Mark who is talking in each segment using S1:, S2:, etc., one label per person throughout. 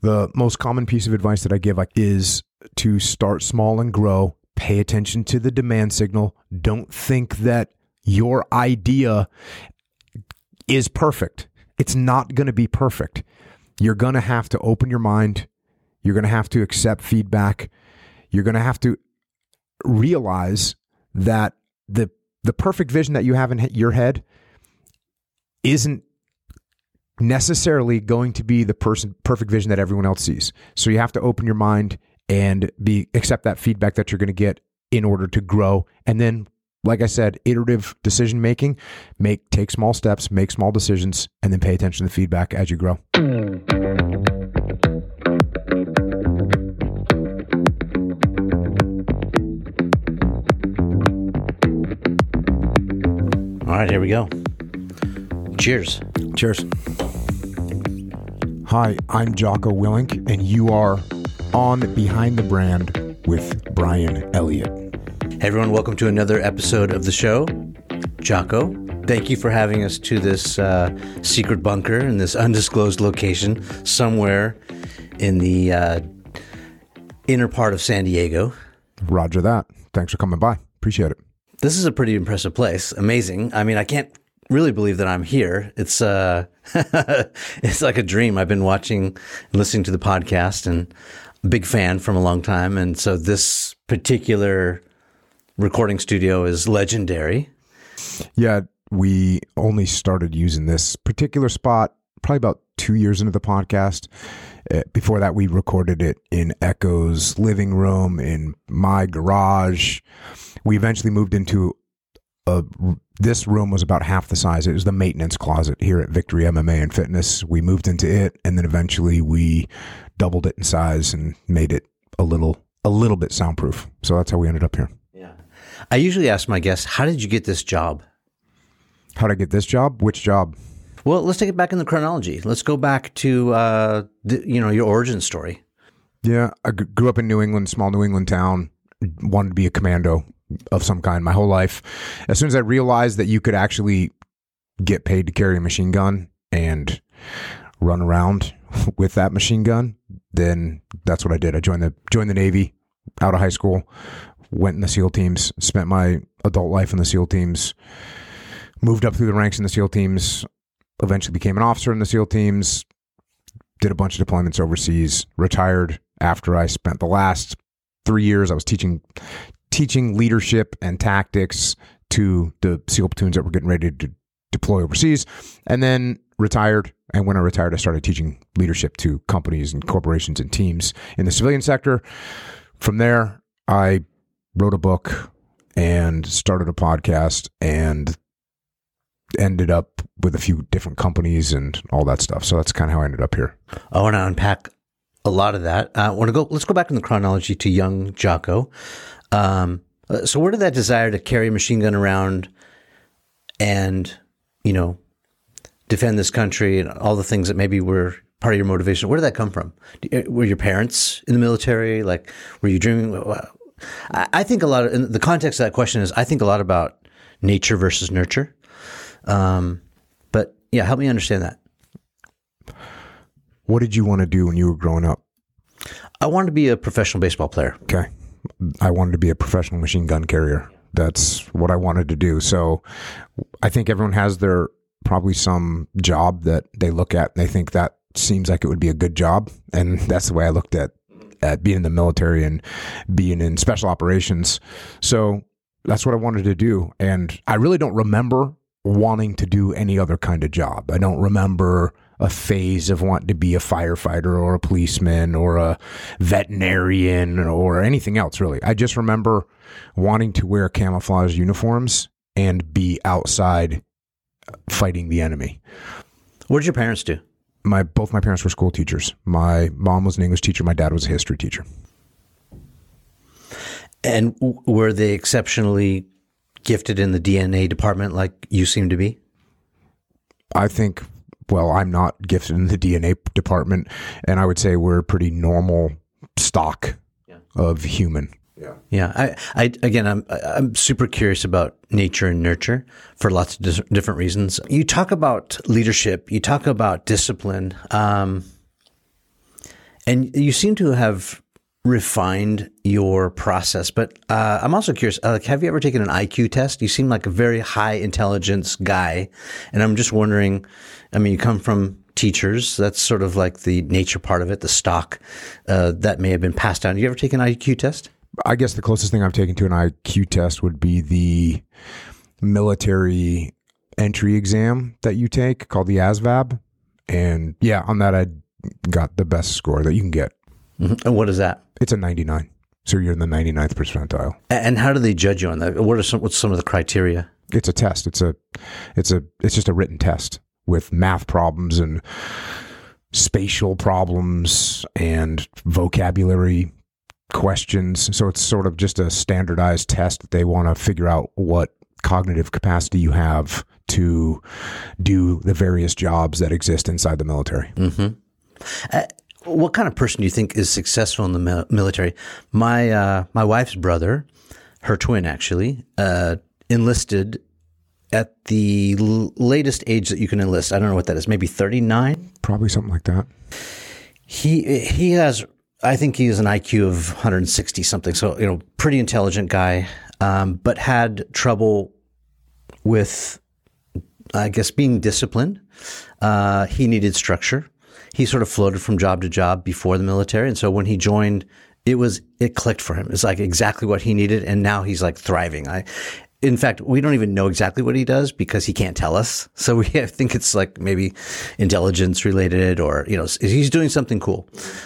S1: The most common piece of advice that I give is to start small and grow. Pay attention to the demand signal. Don't think that your idea is perfect. It's not going to be perfect. You're going to have to open your mind. You're going to have to accept feedback. You're going to have to realize that the perfect vision that you have in your head isn't necessarily going to be the perfect vision that everyone else sees. So you have to open your mind and accept that feedback that you're going to get in order to grow. And then, like I said, iterative decision making, take small steps, make small decisions, and then pay attention to the feedback as you grow.
S2: All right, here we go. Cheers.
S1: Cheers. Hi, I'm Jocko Willink, and you are on Behind the Brand with Brian Elliott.
S2: Hey everyone, welcome to another episode of the show. Jocko, thank you for having us to this secret bunker in this undisclosed location somewhere in the inner part of San Diego.
S1: Roger that. Thanks for coming by. Appreciate it.
S2: This is a pretty impressive place. Amazing. I mean, I can't really believe that I'm here. It's it's like a dream. I've been watching and listening to the podcast and a big fan from a long time. And so this particular recording studio is legendary.
S1: Yeah, we only started using this particular spot probably about 2 years into the podcast. Before that, we recorded it in Echo's living room, in my garage. We eventually moved into this room was about half the size. It was the maintenance closet here at Victory MMA and Fitness. We moved into it, and then eventually we doubled it in size and made it a little bit soundproof. So that's how we ended up here.
S2: Yeah. I usually ask my guests, how did you get this job?
S1: How did I get this job? Which job?
S2: Well, let's take it back in the chronology. Let's go back to your origin story.
S1: Yeah, I grew up in New England, small New England town. Wanted to be a commando of some kind my whole life. As soon as I realized that you could actually get paid to carry a machine gun and run around with that machine gun, then that's what I did. I joined the Navy out of high school, went in the SEAL teams, spent my adult life in the SEAL teams, moved up through the ranks in the SEAL teams, eventually became an officer in the SEAL teams, did a bunch of deployments overseas, retired after I spent the last 3 years. I was teaching leadership and tactics to the SEAL platoons that were getting ready to deploy overseas, and then retired. And when I retired, I started teaching leadership to companies and corporations and teams in the civilian sector. From there, I wrote a book and started a podcast and ended up with a few different companies and all that stuff. So that's kind of how I ended up here.
S2: I want to unpack a lot of that. Let's go back in the chronology to young Jocko. So where did that desire to carry a machine gun around and, defend this country and all the things that maybe were part of your motivation, where did that come from? Were your parents in the military? Like, were you dreaming? I think a lot of, in the context of that question is, I think a lot about nature versus nurture. But yeah, help me understand that.
S1: What did you want to do when you were growing up?
S2: I wanted to be a professional baseball player.
S1: Okay. I wanted to be a professional machine gun carrier. That's what I wanted to do. So I think everyone has probably some job that they look at and they think that seems like it would be a good job. And that's the way I looked at being in the military and being in special operations. So that's what I wanted to do. And I really don't remember wanting to do any other kind of job. I don't remember a phase of wanting to be a firefighter or a policeman or a veterinarian or anything else, really. I just remember wanting to wear camouflage uniforms and be outside fighting the enemy.
S2: What did your parents do?
S1: Both my parents were school teachers. My mom was an English teacher. My dad was a history teacher.
S2: And were they exceptionally gifted in the DNA department like you seem to be?
S1: I think, I'm not gifted in the DNA department, and I would say we're pretty normal stock of human.
S2: Yeah. I'm super curious about nature and nurture for lots of different reasons. You talk about leadership, you talk about discipline, And you seem to have refined your process, but I'm also curious, have you ever taken an IQ test? You seem like a very high intelligence guy. And I'm just wondering, I mean, you come from teachers. That's sort of like the nature part of it, the stock that may have been passed down. You ever take an IQ test?
S1: I guess the closest thing I've taken to an IQ test would be the military entry exam that you take called the ASVAB. And yeah, on that, I got the best score that you can get.
S2: Mm-hmm. And what is that?
S1: It's a 99. So you're in the 99th percentile.
S2: And how do they judge you on that? What's some of the criteria?
S1: It's a test. It's just a written test with math problems and spatial problems and vocabulary questions. So it's sort of just a standardized test that they want to figure out what cognitive capacity you have to do the various jobs that exist inside the military.
S2: Mm-hmm. What kind of person do you think is successful in the military? My wife's brother, her twin actually, enlisted at the latest age that you can enlist. I don't know what that is. Maybe 39?
S1: Probably something like that.
S2: He has, I think he has an IQ of 160 something. So, pretty intelligent guy, but had trouble with, I guess, being disciplined. He needed structure. He sort of floated from job to job before the military. And so when he joined, it clicked for him. It's like exactly what he needed. And now he's like thriving. In fact, we don't even know exactly what he does because he can't tell us. So I think it's like maybe intelligence related or, he's doing something cool.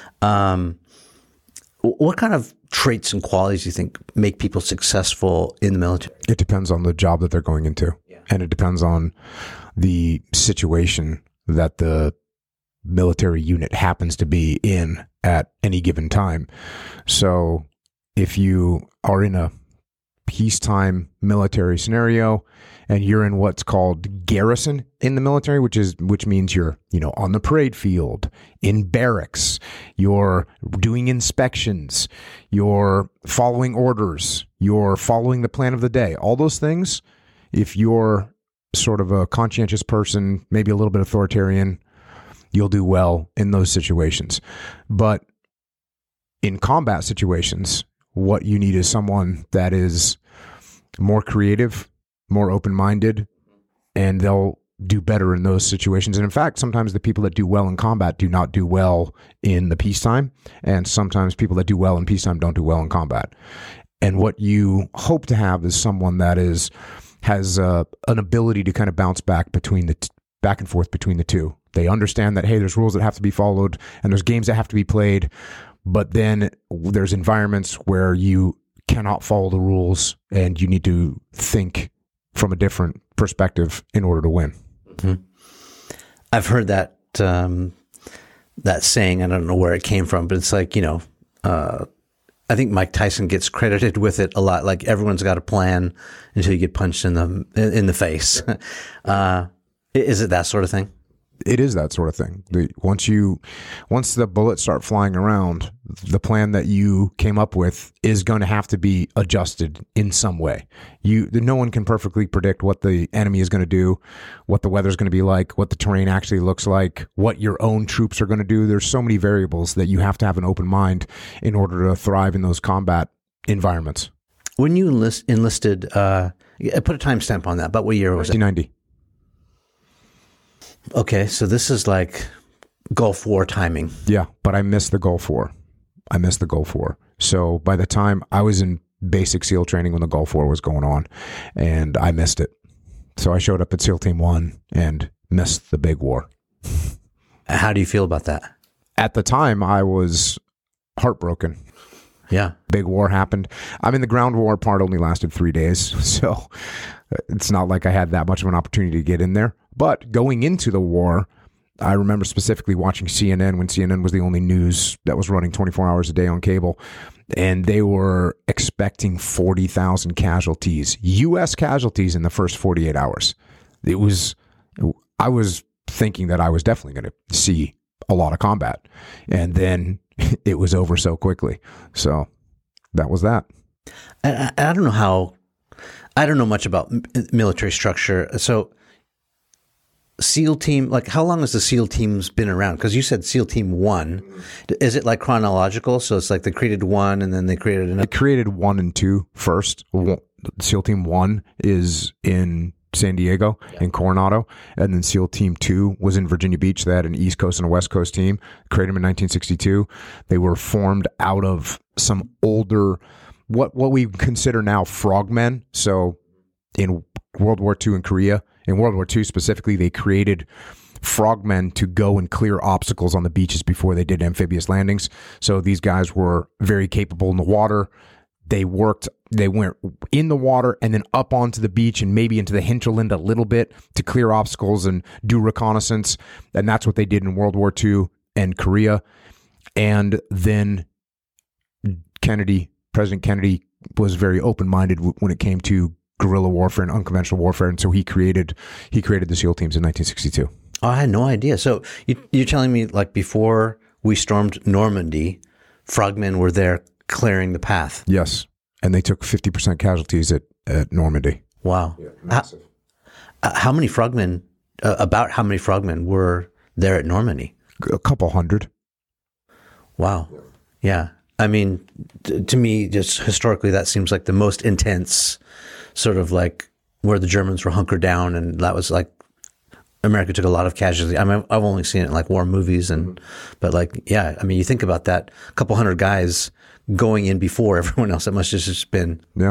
S2: What kind of traits and qualities do you think make people successful in the military?
S1: It depends on the job that they're going into. Yeah. And it depends on the situation that the military unit happens to be in at any given time. So if you are in a peacetime military scenario and you're in what's called garrison in the military, which means you're, on the parade field, in barracks, you're doing inspections, you're following orders, you're following the plan of the day, all those things. If you're sort of a conscientious person, maybe a little bit authoritarian, you'll do well in those situations. But in combat situations, what you need is someone that is more creative, more open-minded, and they'll do better in those situations. And in fact, sometimes the people that do well in combat do not do well in the peacetime, and sometimes people that do well in peacetime don't do well in combat. And what you hope to have is someone that has an ability to kind of bounce back back and forth between the two. They understand that, hey, there's rules that have to be followed and there's games that have to be played, but then there's environments where you cannot follow the rules and you need to think from a different perspective in order to win.
S2: Mm-hmm. I've heard that saying. I don't know where it came from, but it's like, I think Mike Tyson gets credited with it a lot. Like everyone's got a plan until you get punched in the face. Is it that sort of thing?
S1: It is that sort of thing. Once the bullets start flying around, the plan that you came up with is going to have to be adjusted in some way. No one can perfectly predict what the enemy is going to do, what the weather's going to be like, what the terrain actually looks like, what your own troops are going to do. There's so many variables that you have to have an open mind in order to thrive in those combat environments.
S2: When you enlisted, put a timestamp on that. But what year was it?
S1: 1990.
S2: Okay, so this is like Gulf War timing.
S1: Yeah, but I missed the Gulf War. So by the time I was in basic SEAL training when the Gulf War was going on, and I missed it. So I showed up at SEAL Team 1 and missed the big war.
S2: How do you feel about that?
S1: At the time, I was heartbroken.
S2: Yeah.
S1: Big war happened. I mean, the ground war part only lasted 3 days, so it's not like I had that much of an opportunity to get in there. But going into the war, I remember specifically watching CNN when CNN was the only news that was running 24 hours a day on cable. And they were expecting 40,000 casualties, U.S. casualties in the first 48 hours. I was thinking that I was definitely going to see a lot of combat. And then it was over so quickly. So that was that.
S2: I don't know much about military structure. So SEAL team, like how long has the SEAL teams been around? Because you said SEAL Team 1. Is it like chronological? So it's like they created 1 and then they created another?
S1: They created 1 and 2 first. SEAL Team 1 is in San Diego, in Coronado, and then SEAL Team 2 was in Virginia Beach. They had an East Coast and a West Coast team. Created them in 1962. They were formed out of some older, what we consider now frogmen. So in World War II in Korea, in World War II specifically, they created frogmen to go and clear obstacles on the beaches before they did amphibious landings. So these guys were very capable in the water. They went in the water and then up onto the beach and maybe into the hinterland a little bit to clear obstacles and do reconnaissance. And that's what they did in World War II and Korea. And then President Kennedy was very open-minded when it came to guerrilla warfare and unconventional warfare. And so he created the SEAL teams in 1962.
S2: Oh, I had no idea. So you're telling me like before we stormed Normandy, frogmen were there clearing the path?
S1: Yes. And they took 50% casualties at Normandy.
S2: Wow. Yeah, massive. How many frogmen, about how many frogmen were there at Normandy?
S1: A couple hundred.
S2: Wow. Yeah. I mean, to me, just historically, that seems like the most intense sort of like where the Germans were hunkered down. And that was like, America took a lot of casualties. I mean, I've only seen it in like war movies but like, yeah, I mean, you think about that, a couple hundred guys going in before everyone else. That must have just been.
S1: Yeah.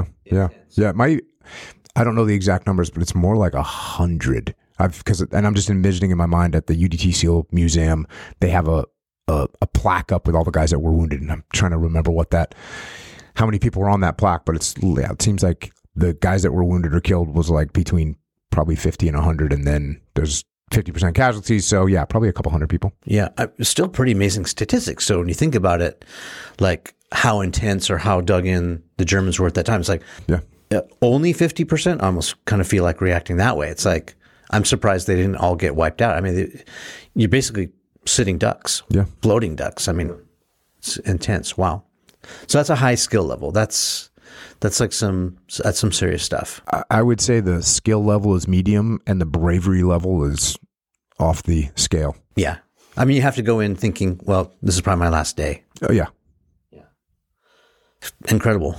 S1: I don't know the exact numbers, but it's more like 100. And I'm just envisioning in my mind at the UDT SEAL Museum, they have a plaque up with all the guys that were wounded. And I'm trying to remember how many people were on that plaque, but it seems like the guys that were wounded or killed was like between probably 50 and 100. And then there's 50% casualties. So yeah, probably a couple hundred people.
S2: Yeah. Still pretty amazing statistics. So when you think about it, like how intense or how dug in the Germans were at that time, it's like,
S1: yeah,
S2: only 50%. I almost kind of feel like reacting that way. It's like, I'm surprised they didn't all get wiped out. I mean, you're basically sitting ducks, floating ducks. I mean, it's intense. Wow. So that's a high skill level. That's like some serious stuff.
S1: I would say the skill level is medium and the bravery level is off the scale.
S2: Yeah. I mean, you have to go in thinking, well, this is probably my last day.
S1: Oh, yeah.
S2: Yeah. Incredible.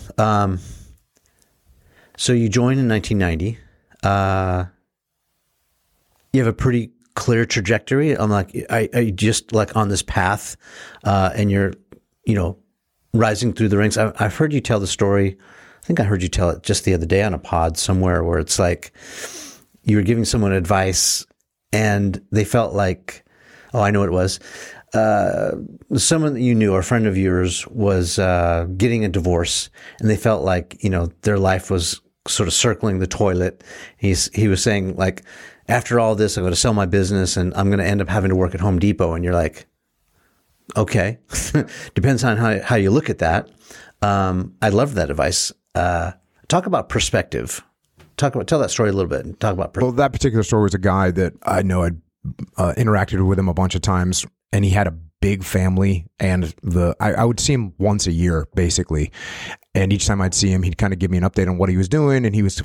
S2: So you joined in 1990. You have a pretty clear trajectory. I'm like, I just like on this path, and you're, rising through the ranks. I've heard you tell the story. I think I heard you tell it just the other day on a pod somewhere where it's like you were giving someone advice and they felt like, oh, I know what it was. Someone that you knew, or a friend of yours, was getting a divorce, and they felt like, their life was sort of circling the toilet. He was saying like, after all this, I'm going to sell my business and I'm going to end up having to work at Home Depot. And you're like, okay, depends on how you look at that. I love that advice. Talk about perspective. Tell that story a little bit and talk about
S1: Well, that particular story was a guy that I know. I'd interacted with him a bunch of times, and he had a big family, and I would see him once a year, basically. And each time I'd see him, he'd kind of give me an update on what he was doing, and he was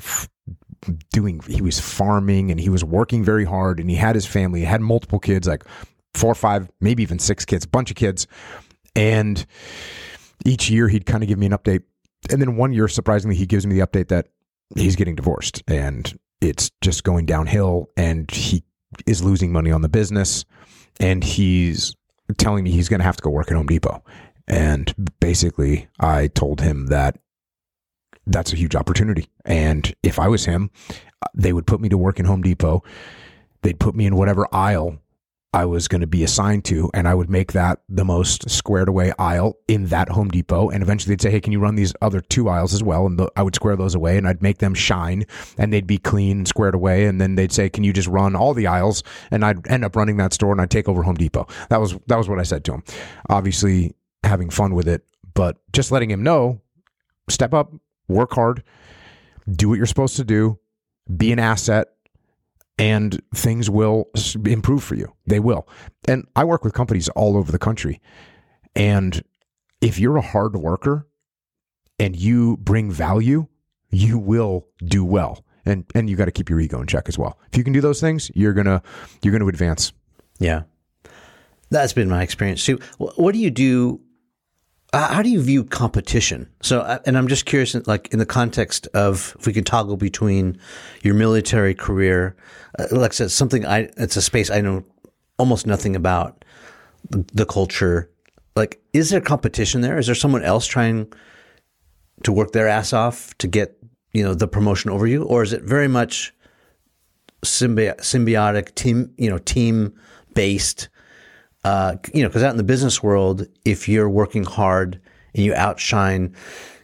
S1: farming, and he was working very hard, and he had his family. He had multiple kids, like 4 or 5, maybe even 6 kids, a bunch of kids. And each year he'd kind of give me an update. And then one year, surprisingly, he gives me the update that he's getting divorced and it's just going downhill, and he is losing money on the business, and he's telling me he's going to have to go work at Home Depot. And basically I told him that that's a huge opportunity. And if I was him, they would put me to work in Home Depot. They'd put me in whatever aisle I was going to be assigned to, and I would make that the most squared away aisle in that Home Depot. And eventually they'd say, hey, can you run these other 2 aisles as well? And I would square those away, and I'd make them shine, and they'd be clean and squared away. And then they'd say, can you just run all the aisles? And I'd end up running that store, and I'd take over Home Depot. That was what I said to him. Obviously having fun with it, but just letting him know, step up, work hard, do what you're supposed to do, be an asset, and things will improve for you. They will. And I work with companies all over the country. And if you're a hard worker and you bring value, you will do well. And you got to keep your ego in check as well. If you can do those things, you're gonna advance.
S2: Yeah, that's been my experience too. What do you do? How do you view competition? So, and I'm just curious, like in the context of if we can toggle between your military career, like I said, it's a space I know almost nothing about, the culture. Like, is there competition there? Is there someone else trying to work their ass off to get, the promotion over you? Or is it very much symbiotic, team based? Because out in the business world, if you're working hard and you outshine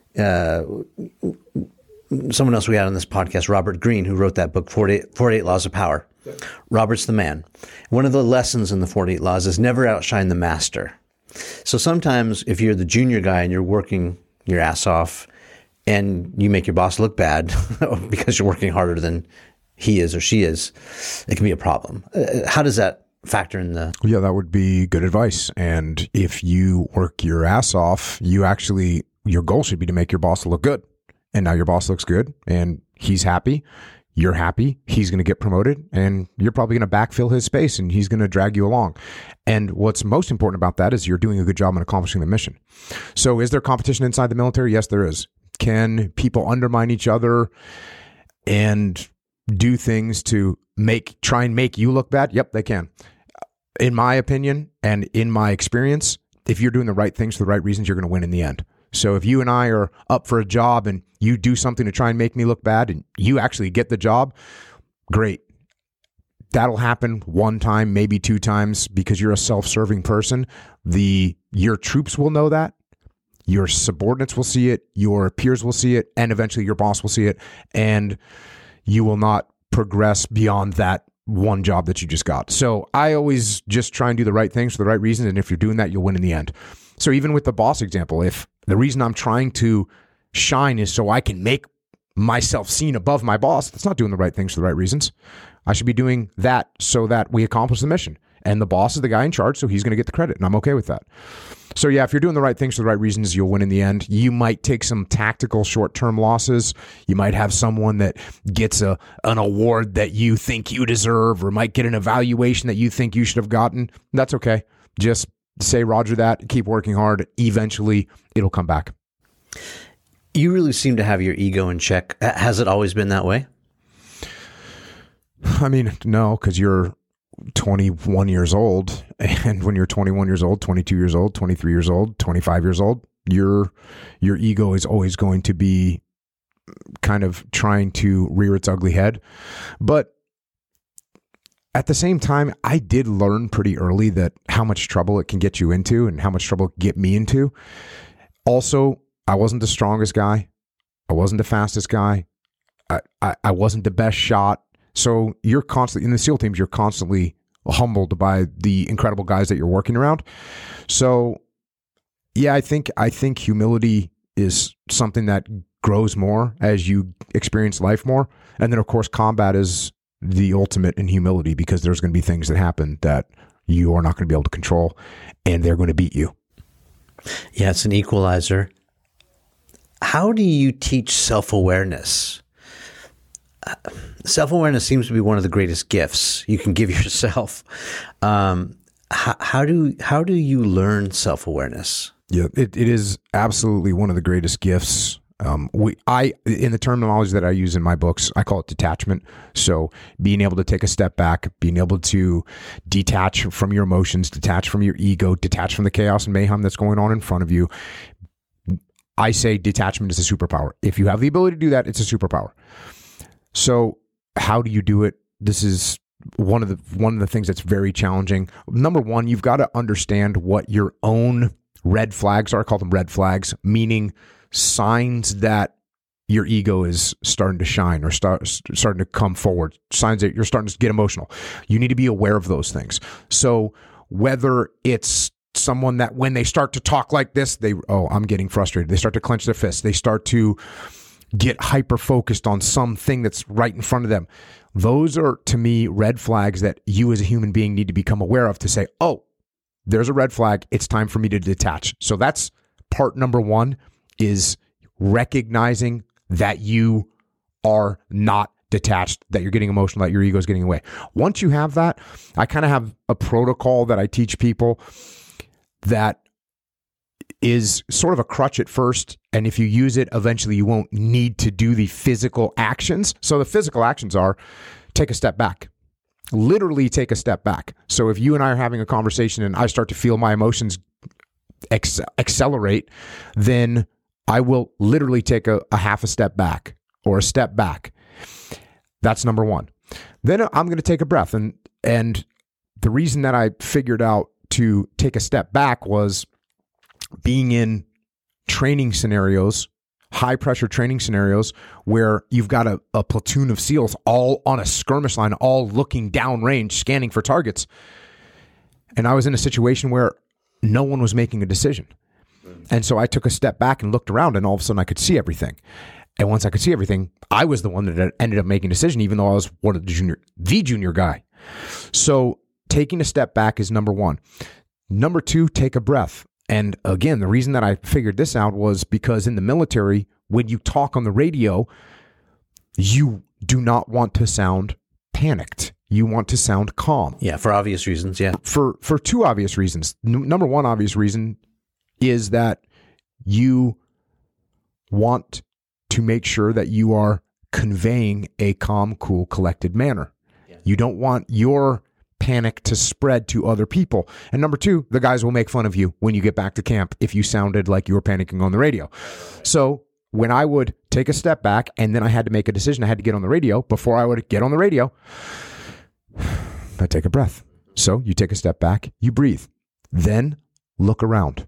S2: someone else we had on this podcast, Robert Greene, who wrote that book, 48 Laws of Power. Yep. Robert's the man. One of the lessons in the 48 Laws is never outshine the master. So sometimes if you're the junior guy and you're working your ass off and you make your boss look bad because you're working harder than he is or she is, it can be a problem. How does that factor in the...
S1: Yeah, that would be good advice. And if you work your ass off, your goal should be to make your boss look good. And now your boss looks good and he's happy. You're happy. He's going to get promoted and you're probably going to backfill his space and he's going to drag you along. And what's most important about that is you're doing a good job in accomplishing the mission. So is there competition inside the military? Yes, there is. Can people undermine each other and do things to try and make you look bad? Yep, they can. In my opinion and in my experience, if you're doing the right things for the right reasons, you're going to win in the end. So if you and I are up for a job and you do something to try and make me look bad and you actually get the job, great. That'll happen one time, maybe two times, because you're a self-serving person. Your troops will know that. Your subordinates will see it. Your peers will see it. And eventually your boss will see it. And you will not progress beyond that one job that you just got. So I always just try and do the right things for the right reasons. And if you're doing that, you'll win in the end. So even with the boss example, if the reason I'm trying to shine is so I can make myself seen above my boss, that's not doing the right things for the right reasons. I should be doing that so that we accomplish the mission. And the boss is the guy in charge, so he's going to get the credit. And I'm okay with that. So yeah, if you're doing the right things for the right reasons, you'll win in the end. You might take some tactical short-term losses. You might have someone that gets an award that you think you deserve, or might get an evaluation that you think you should have gotten. That's okay. Just say Roger that, keep working hard. Eventually, it'll come back.
S2: You really seem to have your ego in check. Has it always been that way?
S1: I mean, no, because you're 21 years old. And when you're 21 years old, 22 years old, 23 years old, 25 years old, your ego is always going to be kind of trying to rear its ugly head. But at the same time, I did learn pretty early that how much trouble it can get you into and how much trouble it can get me into. Also, I wasn't the strongest guy. I wasn't the fastest guy. I wasn't the best shot. So you're constantly, in the SEAL teams, you're constantly humbled by the incredible guys that you're working around. So yeah, I think humility is something that grows more as you experience life more. And then of course, combat is the ultimate in humility, because there's going to be things that happen that you are not going to be able to control, and they're going to beat you.
S2: Yeah, it's an equalizer. How do you teach self-awareness? Self-awareness seems to be one of the greatest gifts you can give yourself. How do you learn self-awareness?
S1: Yeah, it is absolutely one of the greatest gifts. In the terminology that I use in my books, I call it detachment. So being able to take a step back, being able to detach from your emotions, detach from your ego, detach from the chaos and mayhem that's going on in front of you. I say detachment is a superpower. If you have the ability to do that, it's a superpower. So how do you do it? This is one of the things that's very challenging. Number one, you've got to understand what your own red flags are. I call them red flags, meaning signs that your ego is starting to shine or starting to come forward, signs that you're starting to get emotional. You need to be aware of those things. So whether it's someone that when they start to talk like this, I'm getting frustrated. They start to clench their fists. They start to get hyper-focused on something that's right in front of them. Those are, to me, red flags that you as a human being need to become aware of to say, oh, there's a red flag. It's time for me to detach. So that's part number one, is recognizing that you are not detached, that you're getting emotional, that your ego is getting away. Once you have that, I kind of have a protocol that I teach people that is sort of a crutch at first. And if you use it, eventually you won't need to do the physical actions. So the physical actions are take a step back. Literally take a step back. So if you and I are having a conversation and I start to feel my emotions accelerate, then I will literally take a half a step back or a step back. That's number one. Then I'm going to take a breath. And the reason that I figured out to take a step back was being in training scenarios, high pressure training scenarios, where you've got a platoon of SEALs all on a skirmish line, all looking downrange, scanning for targets. And I was in a situation where no one was making a decision. And so I took a step back and looked around, and all of a sudden I could see everything. And once I could see everything, I was the one that ended up making a decision, even though I was one of the junior guy. So taking a step back is number one. Number two, take a breath. And again, the reason that I figured this out was because in the military, when you talk on the radio, you do not want to sound panicked. You want to sound calm.
S2: Yeah, for obvious reasons, yeah.
S1: For two obvious reasons. Number one obvious reason is that you want to make sure that you are conveying a calm, cool, collected manner. Yeah. You don't want your panic to spread to other people. And number two, the guys will make fun of you when you get back to camp if you sounded like you were panicking on the radio. So when I would take a step back and then I had to make a decision, I had to get on the radio. Before I would get on the radio, I take a breath. So you take a step back, you breathe, then look around.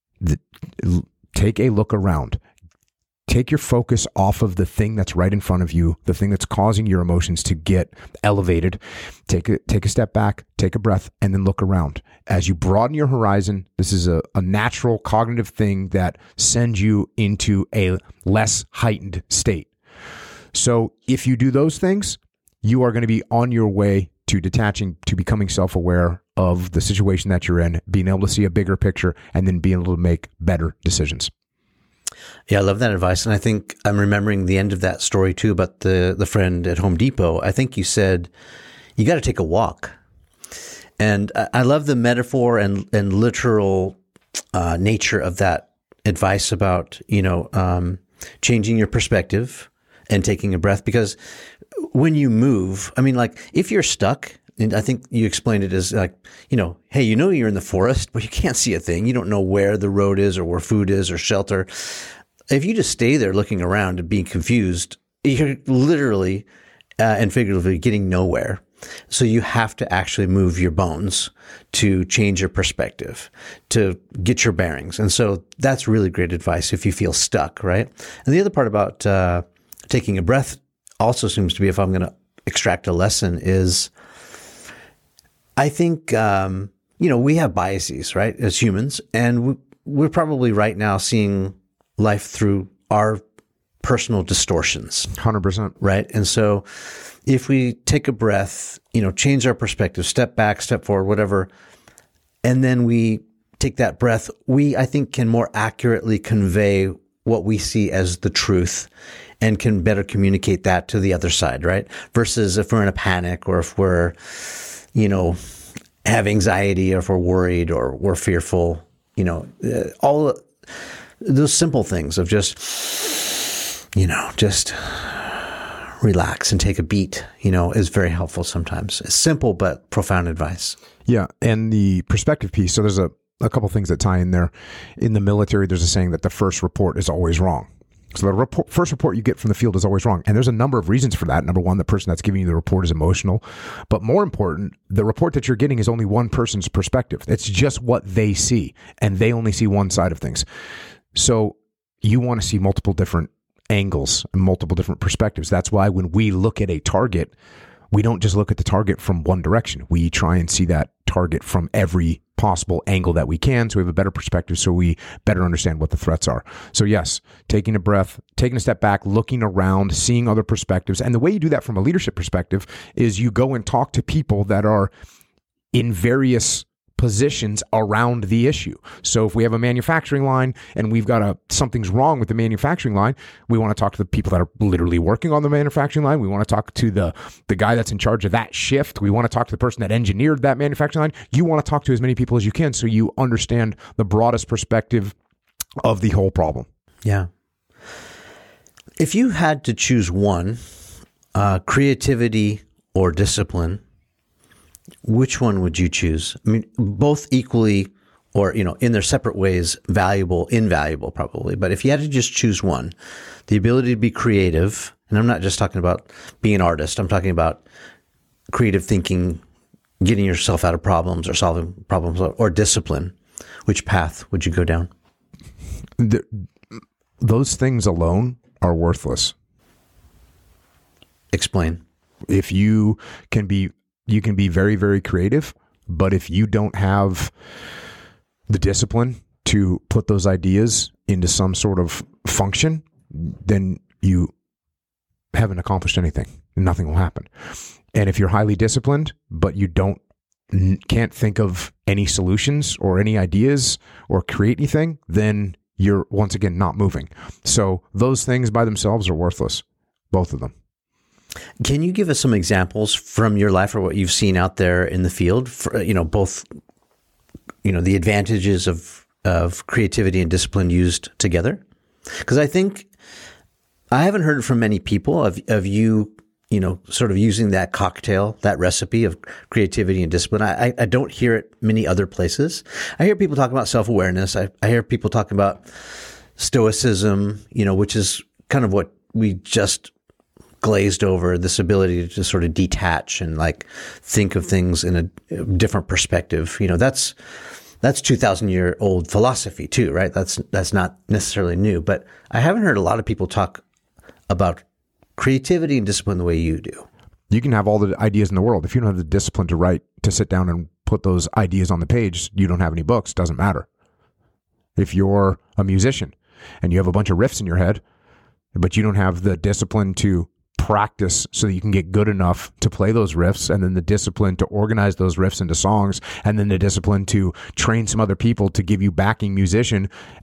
S1: Take a look around. Take your focus off of the thing that's right in front of you, the thing that's causing your emotions to get elevated. Take a step back, take a breath, and then look around. As you broaden your horizon, this is a natural cognitive thing that sends you into a less heightened state. So if you do those things, you are going to be on your way to detaching, to becoming self-aware of the situation that you're in, being able to see a bigger picture, and then being able to make better decisions.
S2: Yeah, I love that advice. And I think I'm remembering the end of that story too about the friend at Home Depot. I think you said, you got to take a walk. And I love the metaphor and literal nature of that advice about, changing your perspective and taking a breath. Because when you move, I mean, like if you're stuck, and I think you explained it as like, hey, you're in the forest, but you can't see a thing. You don't know where the road is or where food is or shelter. If you just stay there looking around and being confused, you're literally and figuratively getting nowhere. So you have to actually move your bones to change your perspective, to get your bearings. And so that's really great advice if you feel stuck, right? And the other part about taking a breath also seems to be, if I'm going to extract a lesson, is I think, we have biases, right, as humans, and we're probably right now seeing life through our personal distortions.
S1: 100%.
S2: Right? And so if we take a breath, change our perspective, step back, step forward, whatever, and then we take that breath, we, I think, can more accurately convey what we see as the truth and can better communicate that to the other side, right? Versus if we're in a panic or if we're have anxiety or if we're worried or we're fearful, all those simple things of just relax and take a beat, is very helpful sometimes. It's simple but profound advice.
S1: Yeah. And the perspective piece. So there's a couple things that tie in there. In the military, there's a saying that the first report is always wrong. So the first report you get from the field is always wrong. And there's a number of reasons for that. Number one, the person that's giving you the report is emotional. But more important, the report that you're getting is only one person's perspective. It's just what they see. And they only see one side of things. So you want to see multiple different angles and multiple different perspectives. That's why when we look at a target, we don't just look at the target from one direction. We try and see that target from every possible angle that we can, so we have a better perspective, so we better understand what the threats are. So yes, taking a breath, taking a step back, looking around, seeing other perspectives. And the way you do that from a leadership perspective is you go and talk to people that are in various positions around the issue. So if we have a manufacturing line and we've got something's wrong with the manufacturing line, we want to talk to the people that are literally working on the manufacturing line. We want to talk to the guy that's in charge of that shift. We want to talk to the person that engineered that manufacturing line. You want to talk to as many people as you can so you understand the broadest perspective of the whole problem.
S2: Yeah. If you had to choose one, creativity or discipline, which one would you choose? I mean, both equally or, in their separate ways, valuable, invaluable probably. But if you had to just choose one, the ability to be creative, and I'm not just talking about being an artist, I'm talking about creative thinking, getting yourself out of problems or solving problems, or discipline, which path would you go down?
S1: Those things alone are worthless.
S2: Explain.
S1: If you can be very, very creative, but if you don't have the discipline to put those ideas into some sort of function, then you haven't accomplished anything. Nothing will happen. And if you're highly disciplined, but you can't think of any solutions or any ideas or create anything, then you're once again not moving. So those things by themselves are worthless, both of them.
S2: Can you give us some examples from your life or what you've seen out there in the field for, both, the advantages of creativity and discipline used together? Because I think I haven't heard from many people of you, sort of using that cocktail, that recipe of creativity and discipline. I don't hear it many other places. I hear people talk about self-awareness. I hear people talking about stoicism, which is kind of what we just glazed over, this ability to sort of detach and think of things in a different perspective. That's 2,000-year-old philosophy too, right? That's not necessarily new, but I haven't heard a lot of people talk about creativity and discipline the way you do.
S1: You can have all the ideas in the world. If you don't have the discipline to sit down and put those ideas on the page, you don't have any books. Doesn't matter. If you're a musician and you have a bunch of riffs in your head, but you don't have the discipline to practice so that you can get good enough to play those riffs, and then the discipline to organize those riffs into songs, and then the discipline to train some other people to give you backing music,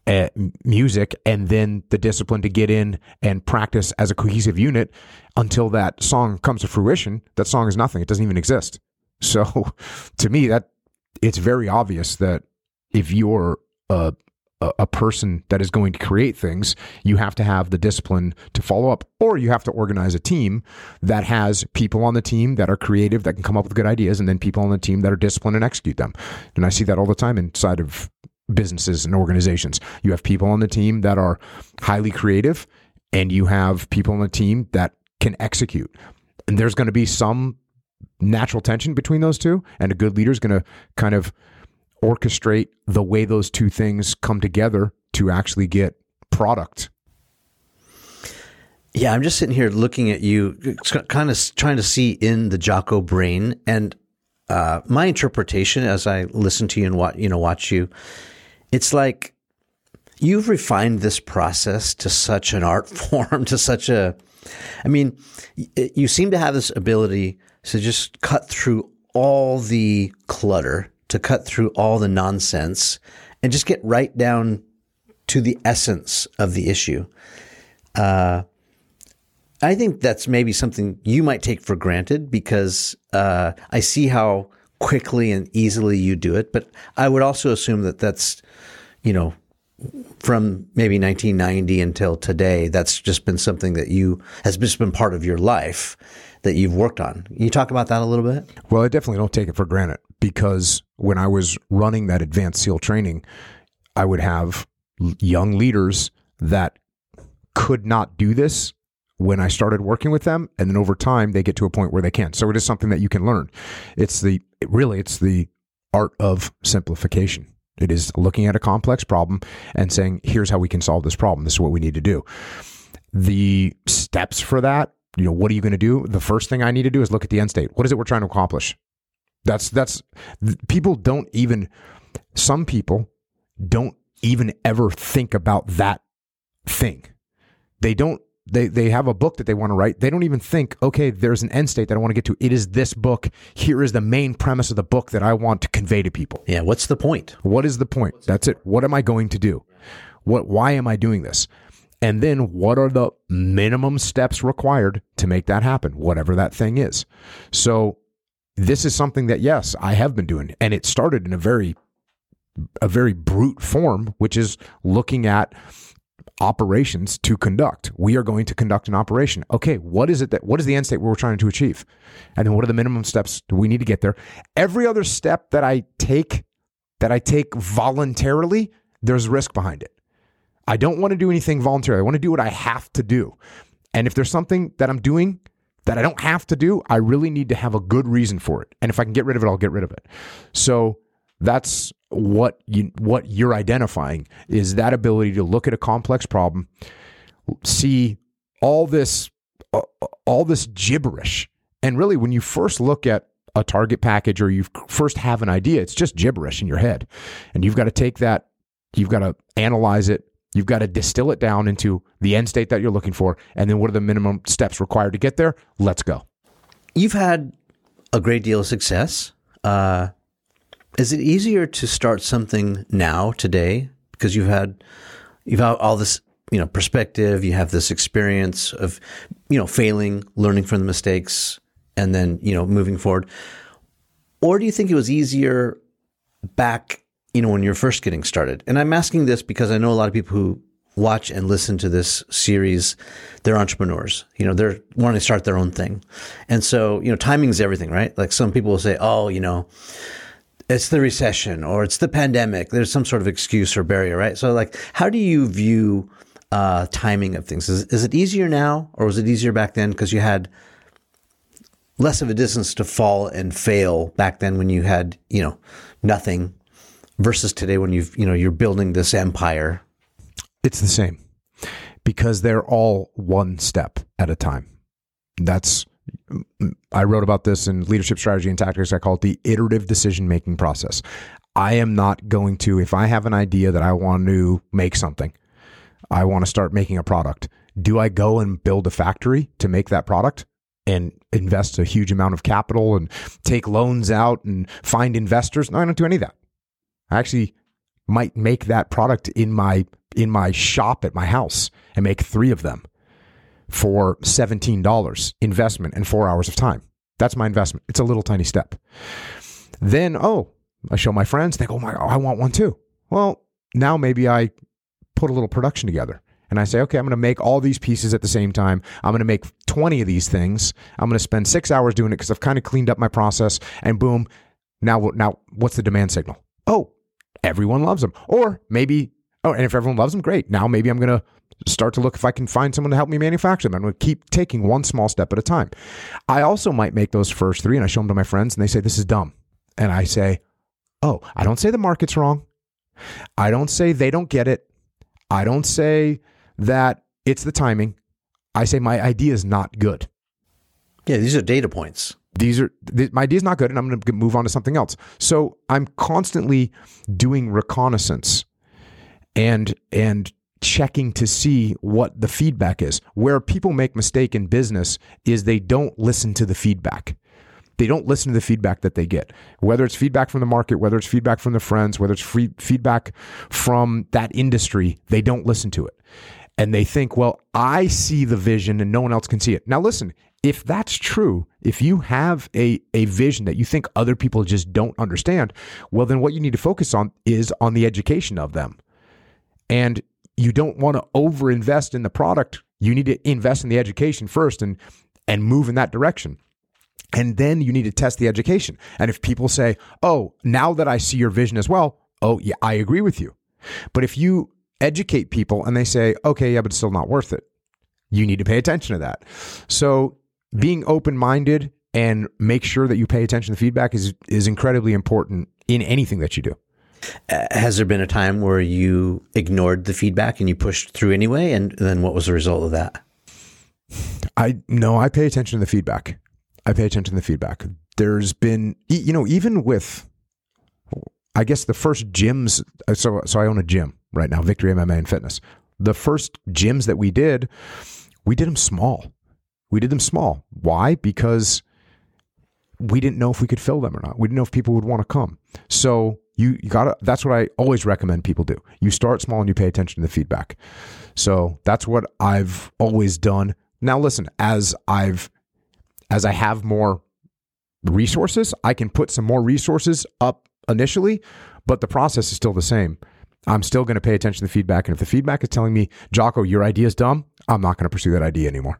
S1: and then the discipline to get in and practice as a cohesive unit until that song comes to fruition, that song is nothing. It doesn't even exist. So to me, that it's very obvious that if you're a person that is going to create things, you have to have the discipline to follow up, or you have to organize a team that has people on the team that are creative, that can come up with good ideas, and then people on the team that are disciplined and execute them. And I see that all the time inside of businesses and organizations. You have people on the team that are highly creative, and you have people on the team that can execute. And there's going to be some natural tension between those two, and a good leader is going to kind of orchestrate the way those two things come together to actually get product.
S2: Yeah, I'm just sitting here looking at you, kind of trying to see in the Jocko brain, and my interpretation as I listen to you and watch you, it's like you've refined this process to such an art form, you seem to have this ability to just cut through all the clutter, to cut through all the nonsense and just get right down to the essence of the issue. I think that's maybe something you might take for granted because I see how quickly and easily you do it. But I would also assume that that's, from maybe 1990 until today, that's just been something that has just been part of your life that you've worked on. Can you talk about that a little bit?
S1: Well, I definitely don't take it for granted, because when I was running that advanced SEAL training, I would have young leaders that could not do this when I started working with them. And then over time, they get to a point where they can. So it is something that you can learn. It's the art of simplification. It is looking at a complex problem and saying, here's how we can solve this problem. This is what we need to do. The steps for that, what are you going to do? The first thing I need to do is look at the end state. What is it we're trying to accomplish? Some people don't even ever think about that thing. They don't they have a book that they want to write. They don't even think, okay, there's an end state that I want to get to. It is this book. Here is the main premise of the book that I want to convey to people.
S2: Yeah. What's the point?
S1: What is the point? That's it. What am I going to do? Why am I doing this? And then what are the minimum steps required to make that happen, whatever that thing is? So this is something that, yes, I have been doing. And it started in a very brute form, which is looking at operations to conduct. We are going to conduct an operation. Okay, what is the end state we're trying to achieve? And then what are the minimum steps do we need to get there? Every other step that I take voluntarily, there's risk behind it. I don't want to do anything voluntarily. I want to do what I have to do. And if there's something that I'm doing that I don't have to do, I really need to have a good reason for it. And if I can get rid of it, I'll get rid of it. So that's what you're identifying, is that ability to look at a complex problem, see all this gibberish. And really, when you first look at a target package or you first have an idea, it's just gibberish in your head. And you've got to take that, you've got to analyze it, you've got to distill it down into the end state that you're looking for. And then what are the minimum steps required to get there? Let's go. You've
S2: had a great deal of success. Is it easier to start something now, today, because you've had all this, perspective, you have this experience of, failing, learning from the mistakes, and then, moving forward? Or do you think it was easier back, when you're first getting started? And I'm asking this because I know a lot of people who watch and listen to this series, they're entrepreneurs. They're wanting to start their own thing. And so, timing is everything, right? Like some people will say, oh, it's the recession or it's the pandemic. There's some sort of excuse or barrier, right? So like, how do you view timing of things? Is it easier now, or was it easier back then because you had less of a distance to fall and fail back then when you had, nothing, versus today when you're building this empire?
S1: It's the same, because they're all one step at a time. I wrote about this in Leadership Strategy and Tactics. I call it the iterative decision-making process. I am not going to, if I have an idea that I want to make something, I want to start making a product. Do I go and build a factory to make that product and invest a huge amount of capital and take loans out and find investors? No, I don't do any of that. I actually might make that product in my shop at my house and make 3 of them for $17 investment and 4 hours of time. That's my investment. It's a little tiny step. Then, I show my friends. They go, I want one too. Well, now maybe I put a little production together and I say, okay, I'm going to make all these pieces at the same time. I'm going to make 20 of these things. I'm going to spend 6 hours doing it because I've kind of cleaned up my process, and boom. Now what's the demand signal? Oh, everyone loves them. Or maybe, and if everyone loves them, great. Now maybe I'm going to start to look if I can find someone to help me manufacture them. I'm going to keep taking one small step at a time. I also might make those first 3 and I show them to my friends and they say, this is dumb. And I say, I don't say the market's wrong. I don't say they don't get it. I don't say that it's the timing. I say my idea is not good.
S2: Yeah, these are data points.
S1: My idea is not good, and I'm going to move on to something else. So I'm constantly doing reconnaissance and checking to see what the feedback is. Where people make mistake in business is they don't listen to the feedback. They don't listen to the feedback that they get, whether it's feedback from the market, whether it's feedback from their friends, whether it's feedback from that industry. They don't listen to it. And they think, well, I see the vision and no one else can see it. Now, listen, if that's true, if you have a vision that you think other people just don't understand, well, then what you need to focus on is on the education of them. And you don't want to overinvest in the product. You need to invest in the education first and move in that direction. And then you need to test the education. And if people say, now that I see your vision as well, yeah, I agree with you. But if you educate people and they say, okay, yeah, but it's still not worth it, you need to pay attention to that. So being open-minded and make sure that you pay attention to feedback is incredibly important in anything that you do.
S2: Has there been a time where you ignored the feedback and you pushed through anyway? And then what was the result of that?
S1: I pay attention to the feedback. There's been, even with, I guess the first gyms. So I own a gym right now, Victory MMA and Fitness. The first gyms that we did we did them small. We did them small. Why? Because we didn't know if we could fill them or not. We didn't know if people would want to come. So you gotta, that's what I always recommend people do. You start small and you pay attention to the feedback. So that's what I've always done. Now listen, as I have more resources, I can put some more resources up initially, but the process is still the same. I'm still going to pay attention to the feedback. And if the feedback is telling me, Jocko, your idea is dumb, I'm not going to pursue that idea anymore.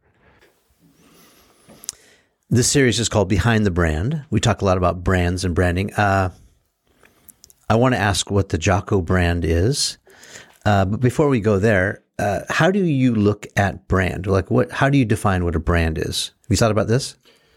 S2: This series is called Behind the Brand. We talk a lot about brands and branding. I want to ask what the Jocko brand is. But before we go there, how do you look at brand? Like how do you define what a brand is? Have you thought about this?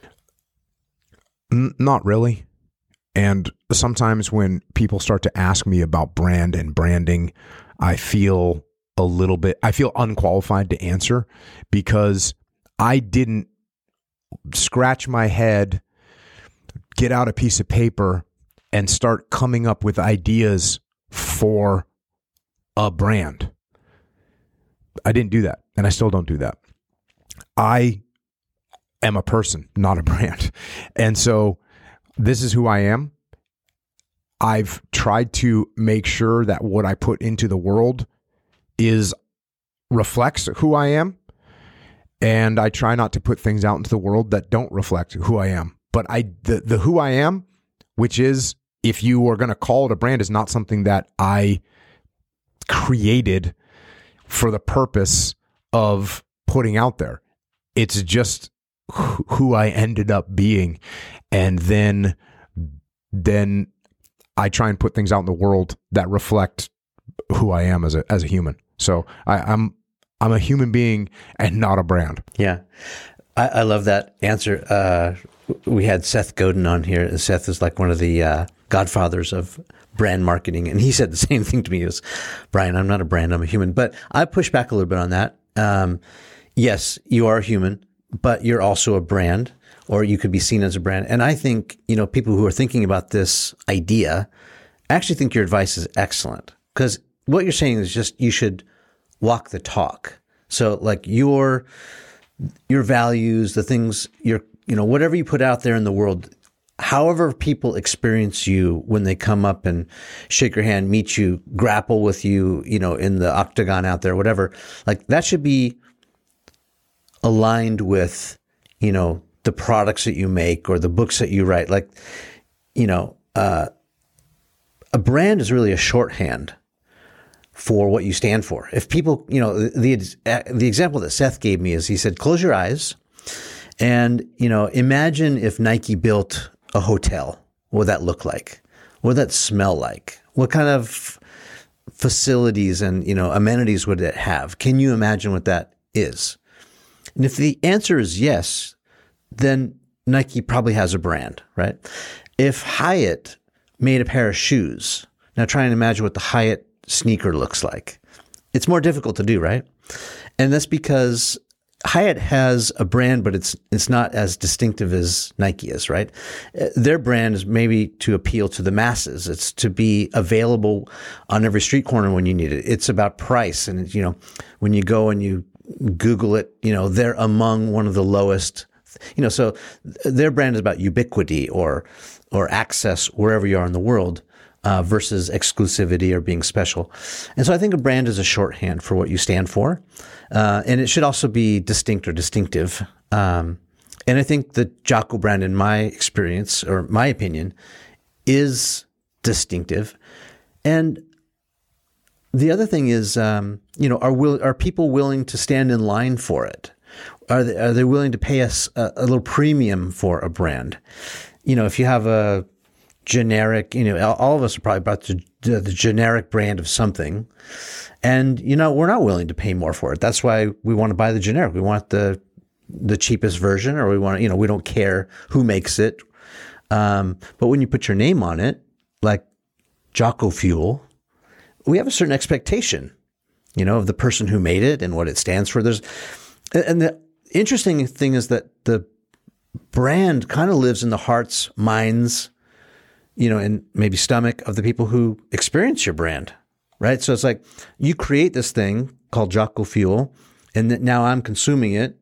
S1: Not really. And sometimes when people start to ask me about brand and branding, I feel unqualified to answer because I didn't scratch my head, get out a piece of paper, and start coming up with ideas for a brand. I didn't do that, and I still don't do that. I am a person, not a brand. And so this is who I am. I've tried to make sure that what I put into the world reflects who I am. And I try not to put things out into the world that don't reflect who I am. But the who I am, which is, if you are going to call it a brand, is not something that I created for the purpose of putting out there. It's just who I ended up being. And then I try and put things out in the world that reflect who I am as a human. So I'm a human being and not a brand.
S2: Yeah. I love that answer. We had Seth Godin on here. Seth is like one of the godfathers of brand marketing. And he said the same thing to me as, Brian, I'm not a brand, I'm a human. But I push back a little bit on that. Yes, you are a human, but you're also a brand, or you could be seen as a brand. And I think, people who are thinking about this idea, I actually think your advice is excellent, because what you're saying is just, you should walk the talk. So like your values, the things whatever you put out there in the world, however people experience you when they come up and shake your hand, meet you, grapple with you, in the octagon out there, whatever, like that should be aligned with, the products that you make or the books that you write. Like, a brand is really a shorthand for what you stand for. If people, the example that Seth gave me is, he said, close your eyes and, imagine if Nike built a hotel. What would that look like? What would that smell like? What kind of facilities and, amenities would it have? Can you imagine what that is? And if the answer is yes, then Nike probably has a brand, right? If Hyatt made a pair of shoes, now try and imagine what the Hyatt sneaker looks like. It's more difficult to do, right? And that's because Hyatt has a brand, but it's not as distinctive as Nike is, right? Their brand is maybe to appeal to the masses. It's to be available on every street corner when you need it. It's about price. And, when you go and you Google it, they're among one of the lowest, so their brand is about ubiquity or access wherever you are in the world, versus exclusivity or being special. And so I think a brand is a shorthand for what you stand for. And it should also be distinct or distinctive. And I think the Jocko brand, in my experience or my opinion, is distinctive. And the other thing is, are people willing to stand in line for it? Are they willing to pay us a little premium for a brand? If you have a generic, all of us are probably about the generic brand of something, and we're not willing to pay more for it. That's why we want to buy the generic. We want the cheapest version, or we want we don't care who makes it. But when you put your name on it, like Jocko Fuel, we have a certain expectation, of the person who made it and what it stands for. And the interesting thing is that the brand kind of lives in the hearts, minds, and maybe stomach of the people who experience your brand, right? So it's like you create this thing called Jocko Fuel, and now I'm consuming it,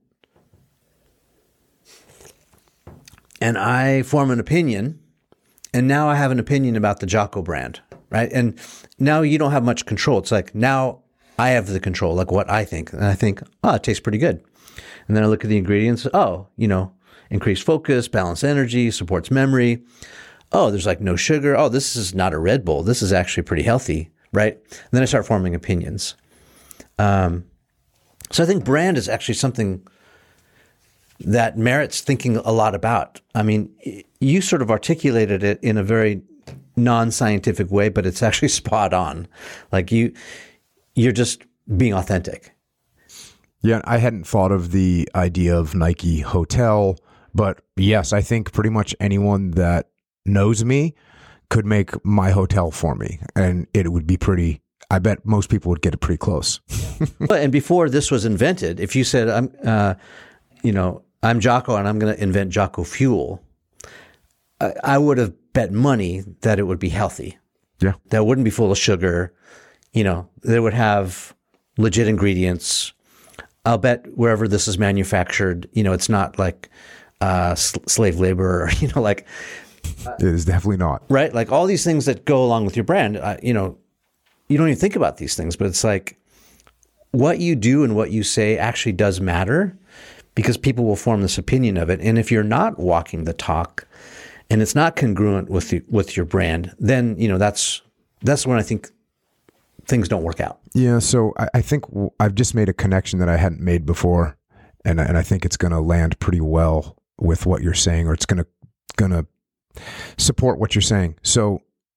S2: and I form an opinion, and now I have an opinion about the Jocko brand, right? And now you don't have much control. It's like now I have the control, like what I think. And I think, oh, it tastes pretty good. And then I look at the ingredients. Oh, increased focus, balanced energy, supports memory. Oh, there's like no sugar. Oh, this is not a Red Bull. This is actually pretty healthy, right? And then I start forming opinions. So I think brand is actually something that merits thinking a lot about. I mean, you sort of articulated it in a very non-scientific way, but it's actually spot on. Like you're just being authentic.
S1: Yeah, I hadn't thought of the idea of Nike Hotel, but yes, I think pretty much anyone that knows me could make my hotel for me, and it would be pretty. I bet most people would get it pretty close.
S2: And before this was invented, if you said, I'm Jocko and I'm going to invent Jocko Fuel, I would have bet money that it would be healthy.
S1: Yeah.
S2: That wouldn't be full of sugar. They would have legit ingredients. I'll bet wherever this is manufactured, it's not like slave labor or, like.
S1: It is definitely not.
S2: Right? Like all these things that go along with your brand, you don't even think about these things, but it's like what you do and what you say actually does matter because people will form this opinion of it. And if you're not walking the talk and it's not congruent with your brand, then, that's when I think things don't work out.
S1: Yeah. So I think I've just made a connection that I hadn't made before. And I think it's going to land pretty well with what you're saying, or it's going to support what you're saying. So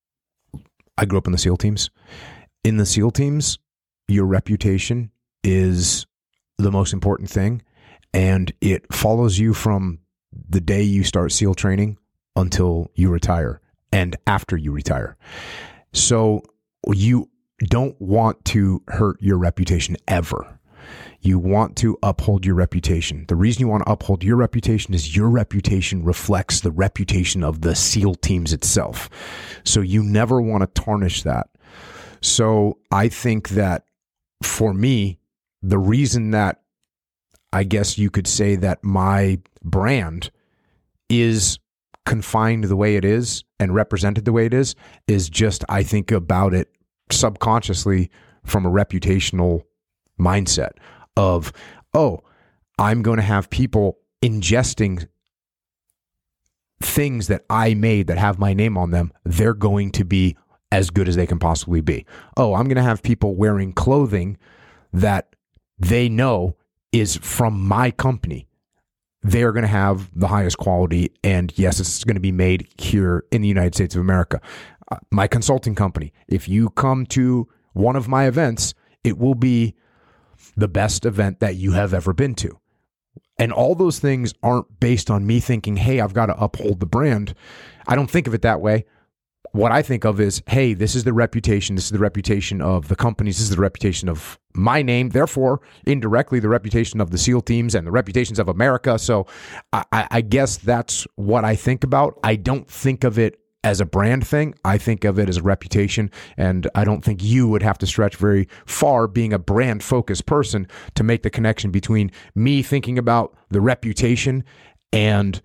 S1: I grew up in the SEAL teams. In the SEAL teams, your reputation is the most important thing, and it follows you from the day you start SEAL training until you retire and after you retire. So you don't want to hurt your reputation ever. You want to uphold your reputation. The reason you want to uphold your reputation is your reputation reflects the reputation of the SEAL teams itself. So you never want to tarnish that. So I think that for me, the reason that I guess you could say that my brand is confined the way it is and represented the way it is just I think about it subconsciously from a reputational mindset of, oh, I'm going to have people ingesting things that I made that have my name on them. They're going to be as good as they can possibly be. Oh, I'm going to have people wearing clothing that they know is from my company. They're going to have the highest quality. And yes, it's going to be made here in the United States of America. My consulting company, if you come to one of my events, it will be the best event that you have ever been to. And all those things aren't based on me thinking, hey, I've got to uphold the brand. I don't think of it that way. What I think of is, hey, this is the reputation. This is the reputation of the companies. This is the reputation of my name. Therefore, indirectly, the reputation of the SEAL teams and the reputations of America. So I guess that's what I think about. I don't think of it as a brand thing. I think of it as a reputation, and I don't think you would have to stretch very far being a brand focused person to make the connection between me thinking about the reputation and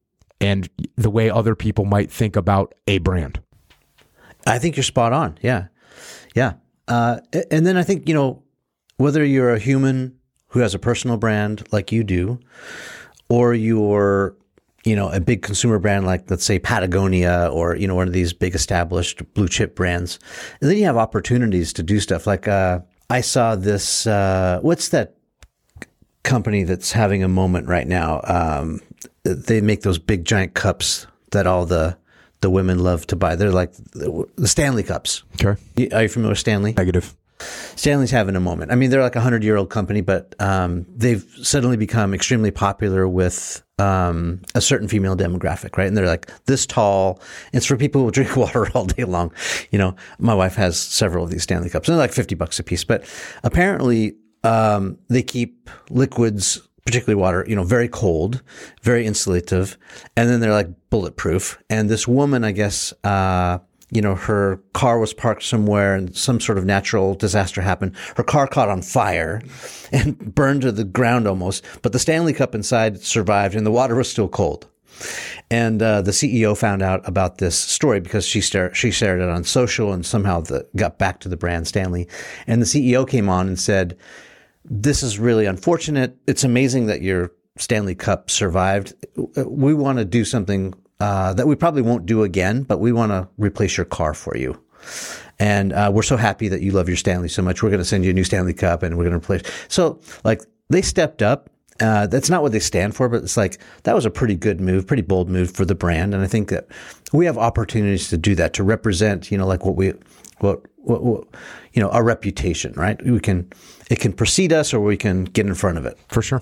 S1: the way other people might think about a brand.
S2: I think you're spot on. Yeah. Yeah. And then I think, whether you're a human who has a personal brand like you do, or you're a big consumer brand like, let's say, Patagonia or, one of these big established blue chip brands. And then you have opportunities to do stuff. Like I saw this, what's that company that's having a moment right now? They make those big giant cups that all the women love to buy. They're like the Stanley cups.
S1: Okay.
S2: Are you familiar with Stanley?
S1: Negative.
S2: Stanley's having a moment. I mean, they're like a 100-year-old company, but they've suddenly become extremely popular with a certain female demographic, right? And they're like this tall. It's for people who drink water all day long. My wife has several of these Stanley cups. They're like $50 a piece, but apparently they keep liquids, particularly water, very cold, very insulative, and then they're like bulletproof. And this woman, I guess, her car was parked somewhere and some sort of natural disaster happened. Her car caught on fire and burned to the ground almost, but the Stanley Cup inside survived and the water was still cold. And the CEO found out about this story because she shared it on social and somehow got back to the brand Stanley. And the CEO came on and said, "This is really unfortunate. It's amazing that your Stanley Cup survived. We want to do something that we probably won't do again, but we want to replace your car for you. And we're so happy that you love your Stanley so much. We're going to send you a new Stanley Cup and we're going to replace." So like they stepped up. That's not what they stand for, but it's like that was a pretty good move, pretty bold move for the brand. And I think that we have opportunities to do that, to represent, like what our reputation, right? It can precede us or we can get in front of it.
S1: For sure.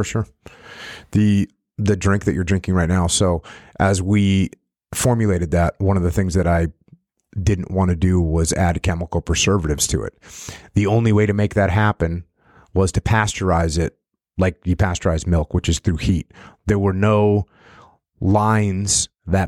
S1: The drink that you're drinking right now. So as we formulated that, one of the things that I didn't want to do was add chemical preservatives to it. The only way to make that happen was to pasteurize it like you pasteurize milk, which is through heat. There were no lines that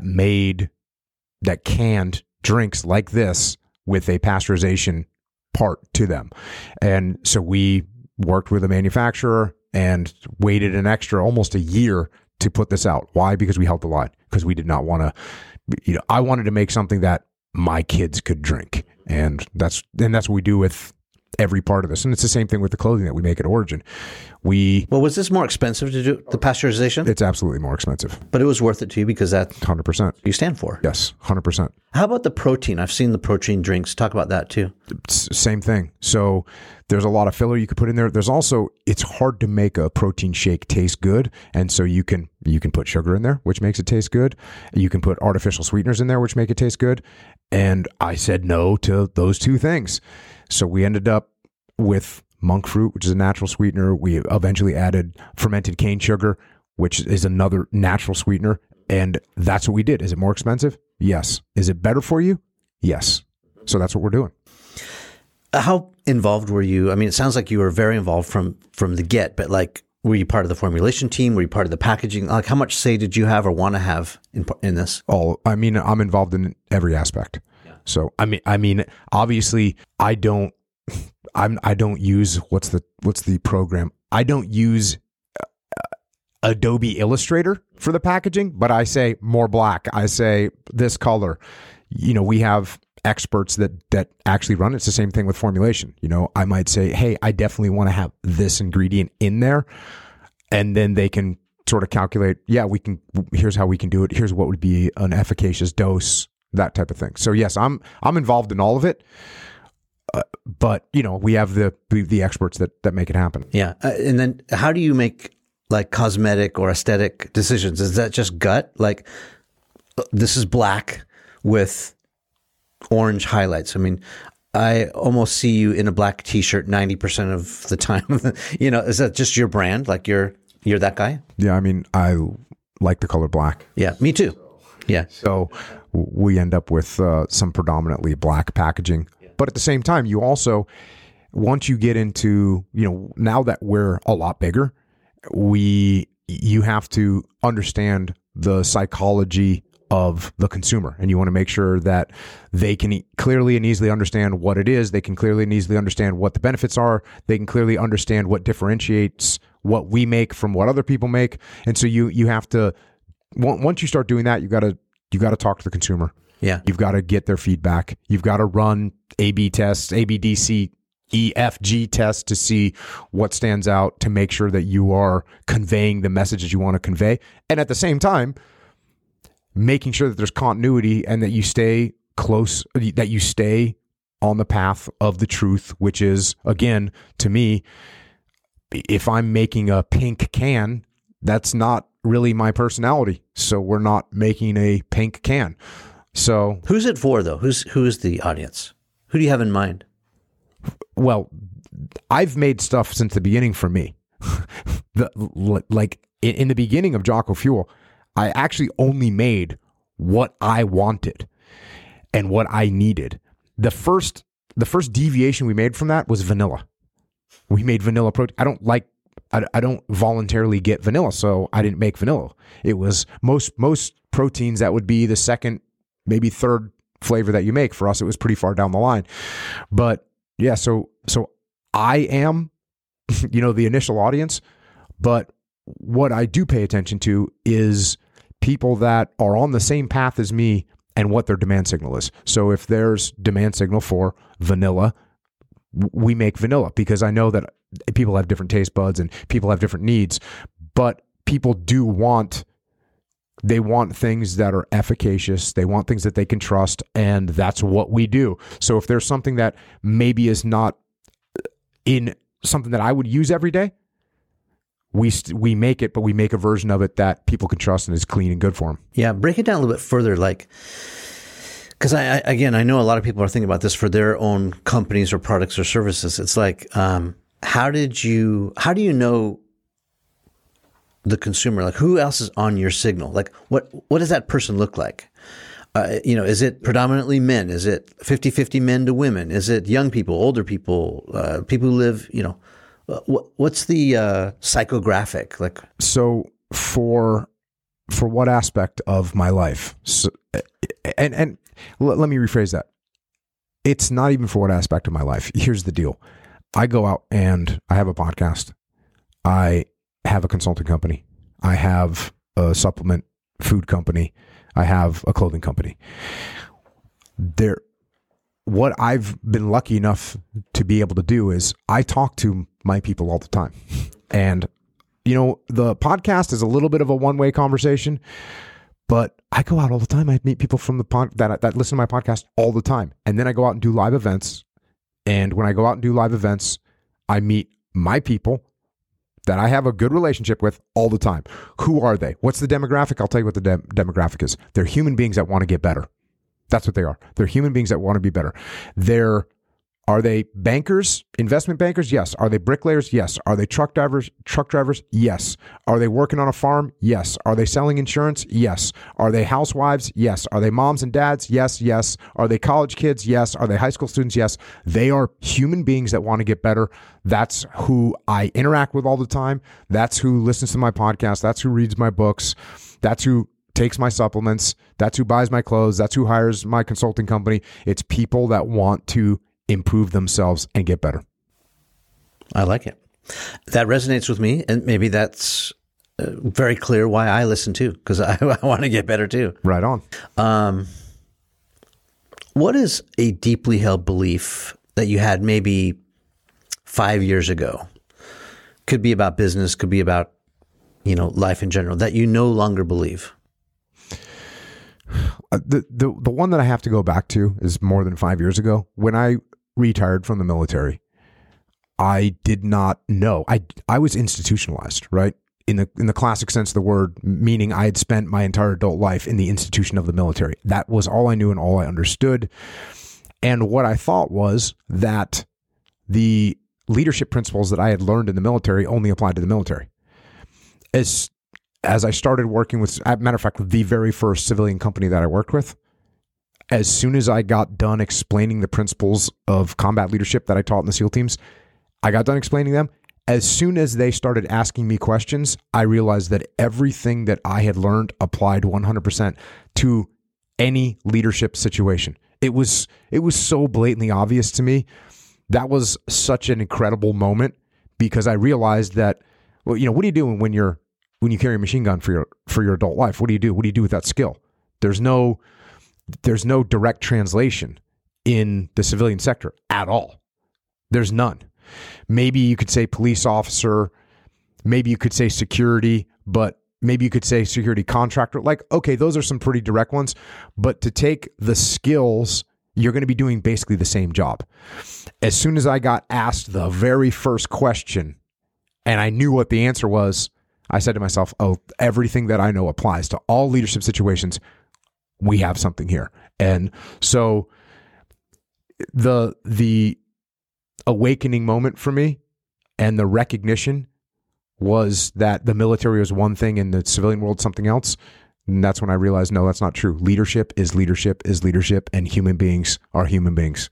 S1: canned drinks like this with a pasteurization part to them. And so we worked with a manufacturer and waited an extra almost a year to put this out. Why? Because we held the line. Because we did not want to, I wanted to make something that my kids could drink. And that's what we do with every part of this. And it's the same thing with the clothing that we make at Origin.
S2: Well, was this more expensive to do the pasteurization?
S1: It's absolutely more expensive.
S2: But it was worth it to you because that's
S1: 100%.
S2: You stand for.
S1: Yes, 100%.
S2: How about the protein? I've seen the protein drinks. Talk about that too.
S1: Same thing. So there's a lot of filler you could put in there. There's also, it's hard to make a protein shake taste good. And so you can put sugar in there, which makes it taste good. You can put artificial sweeteners in there, which make it taste good. And I said no to those two things. So we ended up with monk fruit, which is a natural sweetener. We eventually added fermented cane sugar, which is another natural sweetener. And that's what we did. Is it more expensive? Yes. Is it better for you? Yes. So that's what we're doing.
S2: How involved were you? I mean, it sounds like you were very involved from the get, but like, were you part of the formulation team? Were you part of the packaging? Like, how much say did you have or want to have in this?
S1: I'm involved in every aspect. Yeah. So, I mean, obviously I don't use what's the program? I don't use Adobe Illustrator for the packaging, but I say more black. I say this color. We have experts that actually run it. It's the same thing with formulation. I might say, hey, I definitely want to have this ingredient in there. And then they can sort of calculate, here's how we can do it. Here's what would be an efficacious dose, that type of thing. So yes, I'm involved in all of it. But we have the experts that make it happen.
S2: Yeah. And then how do you make like cosmetic or aesthetic decisions? Is that just gut? Like this is black with orange highlights. I mean, I almost see you in a black t-shirt 90% of the time. Is that just your brand? Like you're that guy?
S1: Yeah. I mean, I like the color black.
S2: Yeah. Me too. Yeah.
S1: So we end up with some predominantly black packaging. But at the same time, you also, once you get into, now that we're a lot bigger, you have to understand the psychology of the consumer. And you want to make sure that they can clearly and easily understand what it is. They can clearly and easily understand what the benefits are. They can clearly understand what differentiates what we make from what other people make. And so you have to, once you start doing that, you got to talk to the consumer.
S2: Yeah.
S1: You've got to get their feedback. You've got to run A/B tests, ABDC, EFG tests to see what stands out, to make sure that you are conveying the messages you want to convey. And at the same time, making sure that there's continuity and that you stay close, that you stay on the path of the truth, which is, again, to me, if I'm making a pink can, that's not really my personality. So we're not making a pink can. So
S2: who's it for though? Who is the audience? Who do you have in mind?
S1: Well, I've made stuff since the beginning for me. In the beginning of Jocko Fuel, I actually only made what I wanted and what I needed. The first deviation we made from that was vanilla. We made vanilla protein. I don't voluntarily get vanilla, so I didn't make vanilla. It was most proteins that would be the second, maybe third flavor that you make. For us, it was pretty far down the line. But yeah, so I am, the initial audience, but what I do pay attention to is people that are on the same path as me and what their demand signal is. So if there's demand signal for vanilla, we make vanilla, because I know that people have different taste buds and people have different needs, but people do want things that are efficacious. They want things that they can trust, and that's what we do. So if there's something that maybe is not in something that I would use every day, we make it, but we make a version of it that people can trust and is clean and good for them.
S2: Yeah, break it down a little bit further, because I know a lot of people are thinking about this for their own companies or products or services. It's like, how do you know the consumer? Like, who else is on your signal? Like, what does that person look like? Is it predominantly men? Is it 50-50 men to women? Is it young people, older people, people who live, what's the psychographic like?
S1: So for what aspect of my life? So, and let me rephrase that. It's not even for what aspect of my life. Here's the deal. I go out and I have a podcast. I have a consulting company. I have a supplement food company. I have a clothing company. What I've been lucky enough to be able to do is I talk to my people all the time. And, the podcast is a little bit of a one-way conversation, but I go out all the time. I meet people from that listen to my podcast all the time. And then I go out and do live events. And when I go out and do live events, I meet my people that I have a good relationship with all the time. Who are they? What's the demographic? I'll tell you what the demographic is. They're human beings that want to get better. That's what they are. They're human beings that want to be better. Are they bankers, investment bankers? Yes. Are they bricklayers? Yes. Are they truck drivers? Yes. Are they working on a farm? Yes. Are they selling insurance? Yes. Are they housewives? Yes. Are they moms and dads? Yes. Yes. Are they college kids? Yes. Are they high school students? Yes. They are human beings that want to get better. That's who I interact with all the time. That's who listens to my podcast. That's who reads my books. That's who takes my supplements. That's who buys my clothes. That's who hires my consulting company. It's people that want to improve themselves and get better.
S2: I like it. That resonates with me, and maybe that's very clear why I listen too, because I want to get better too.
S1: Right on.
S2: What is a deeply held belief that you had maybe 5 years ago? Could be about business, could be about life in general, that you no longer believe.
S1: The one that I have to go back to is more than 5 years ago. When I retired from the military, I did not know. I was institutionalized, right? In the classic sense of the word, meaning I had spent my entire adult life in the institution of the military. That was all I knew and all I understood. And what I thought was that the leadership principles that I had learned in the military only applied to the military. As I started working with, as a matter of fact, the very first civilian company that I worked with, as soon as I got done explaining the principles of combat leadership that I taught in the SEAL teams, I got done explaining them. As soon as they started asking me questions, I realized that everything that I had learned applied 100% to any leadership situation. It was so blatantly obvious to me. That was such an incredible moment, because I realized that, what are you doing when you carry a machine gun for your adult life? What do you do? What do you do with that skill? There's no direct translation in the civilian sector at all. There's none. Maybe you could say police officer, maybe you could say security, but maybe you could say security contractor. Like, okay, those are some pretty direct ones, but to take the skills, you're going to be doing basically the same job. As soon as I got asked the very first question and I knew what the answer was, I said to myself, oh, everything that I know applies to all leadership situations. We have something here. And so the awakening moment for me and the recognition was that the military was one thing and the civilian world something else. And that's when I realized, no, that's not true. Leadership is leadership is leadership, and human beings are human beings.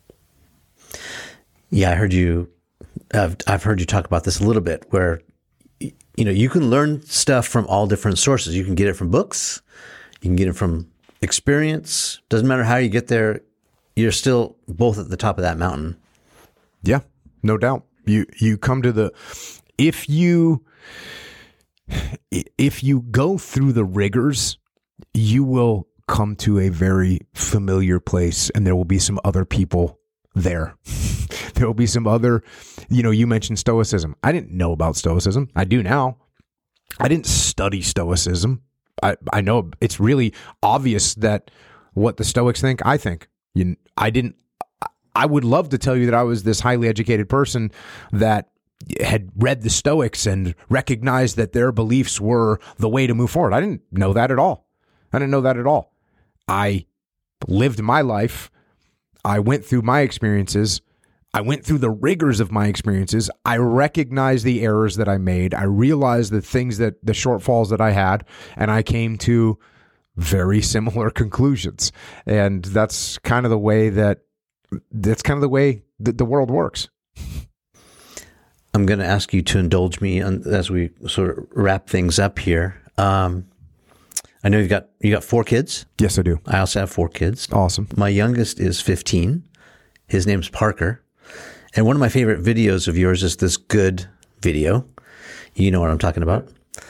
S2: Yeah, I've heard you talk about this a little bit, where you can learn stuff from all different sources. You can get it from books. You can get it from experience. Doesn't matter how you get there. You're still both at the top of that mountain.
S1: Yeah, no doubt. You come to if you go through the rigors, you will come to a very familiar place, and there will be some other people there. There will be some other, you mentioned Stoicism. I didn't know about Stoicism. I do now. I didn't study Stoicism. I know it's really obvious that what the Stoics think, I think. I would love to tell you that I was this highly educated person that had read the Stoics and recognized that their beliefs were the way to move forward. I didn't know that at all. I lived my life. I went through my experiences. I went through the rigors of my experiences. I recognized the errors that I made. I realized the shortfalls that I had, and I came to very similar conclusions. And that's kind of the way that the world works.
S2: I'm going to ask you to indulge me as we sort of wrap things up here. I know you got 4 kids.
S1: Yes, I do.
S2: I also have 4 kids.
S1: Awesome.
S2: My youngest is 15. His name's Parker. And one of my favorite videos of yours is this good video. You know what I'm talking about.